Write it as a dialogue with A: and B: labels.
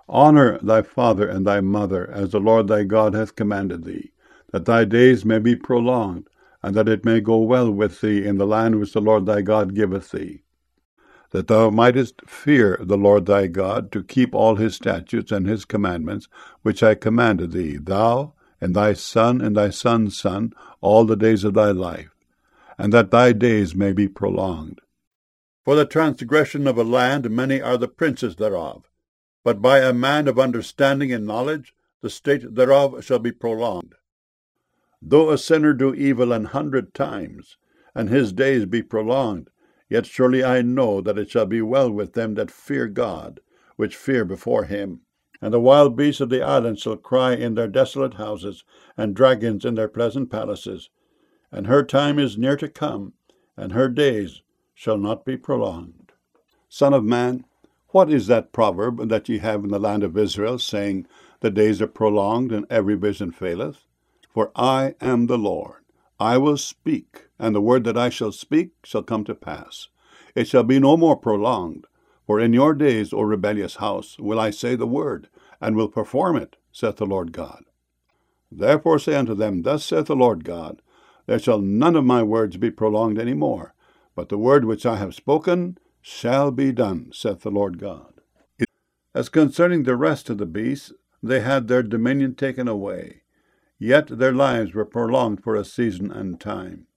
A: Honor thy father and thy mother, as the Lord thy God hath commanded thee, that thy days may be prolonged, and that it may go well with thee in the land which the Lord thy God giveth thee, that thou mightest fear the Lord thy God, to keep all his statutes and his commandments, which I commanded thee, thou and thy son and thy son's son, all the days of thy life, and that thy days may be prolonged. For the transgression of a land many are the princes thereof, but by a man of understanding and knowledge the state thereof shall be prolonged. Though a sinner do evil 100 times, and his days be prolonged, yet surely I know that it shall be well with them that fear God, which fear before him. And the wild beasts of the island shall cry in their desolate houses, and dragons in their pleasant palaces. And her time is near to come, and her days shall not be prolonged. Son of man, what is that proverb that ye have in the land of Israel, saying, the days are prolonged, and every vision faileth? For I am the Lord. I will speak, and the word that I shall speak shall come to pass. It shall be no more prolonged. For in your days, O rebellious house, will I say the word, and will perform it, saith the Lord God. Therefore say unto them, thus saith the Lord God, there shall none of my words be prolonged any more, but the word which I have spoken shall be done, saith the Lord God. As concerning the rest of the beasts, they had their dominion taken away, yet their lives were prolonged for a season and time.